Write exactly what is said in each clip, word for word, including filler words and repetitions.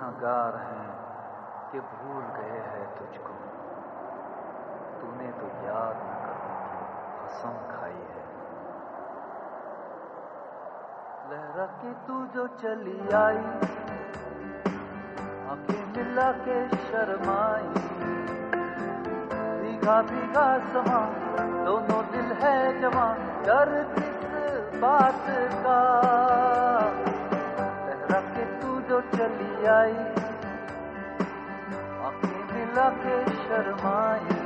गुनहगार हैं कि भूल गए हैं तुझको। तूने तो याद न करने की कसम खाई है। लहरा के तू जो चली आई, आंखें मिला के शर्माई, भीगा भीगा समा दोनों दिल है जवां, डर किस बात का। लहरा के तू जो चली आई, आंखें मिला के शर्माई,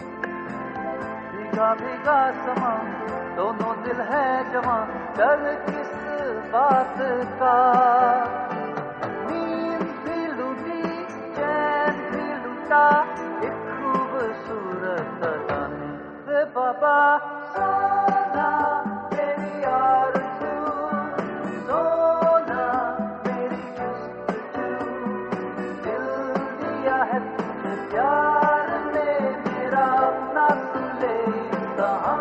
भीगा भीगा समा दोनों दिल है जवां, डर किस बात का। नींद भी लूटी चैन भी लूटा, एक खूबसूरत गाने रे बाबा। सोना मेरी आरज़ू, सोना मेरी जुस्तजू, दिल दिया है तुझे प्यार में मेरा अपना तू ले कहाँ।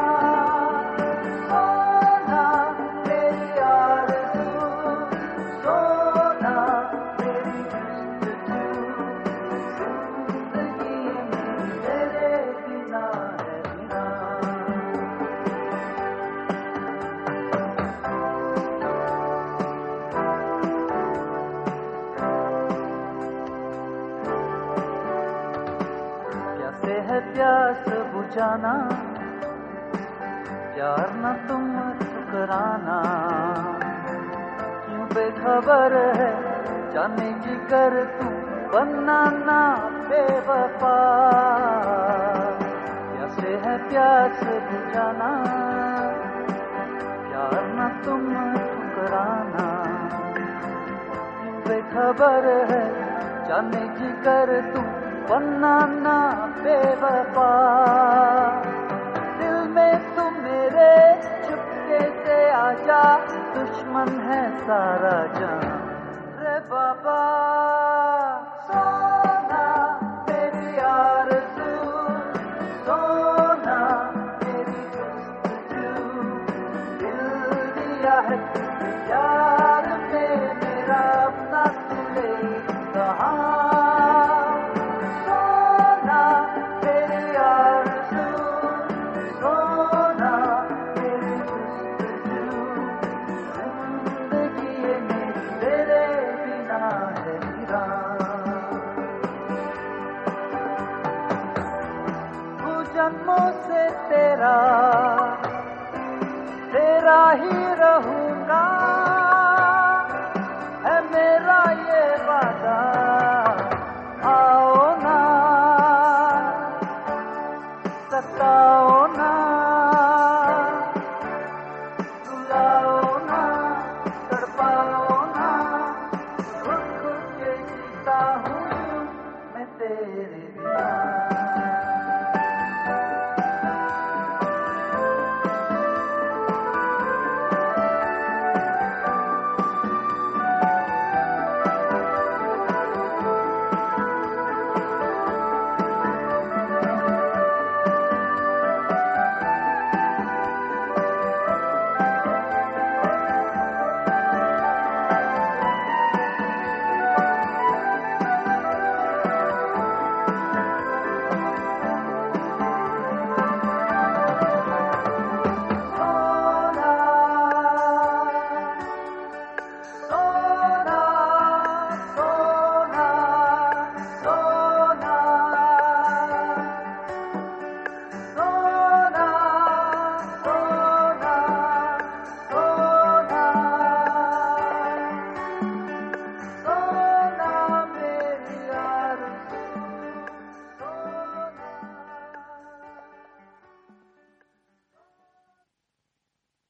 प्यासे है प्यास बुझाना, प्यार न तुम ठुकराना, क्यों बेखबर है जाने की कर तू बनाना बेवफा। प्यासे है प्यास बुझाना, प्यार न तुम ठुकराना, क्यों बेखबर है जाने की कर तू बनाना बेवफा। दिल में तू मेरे चुपके से आजा, दुश्मन है सारा जान रे बाबा।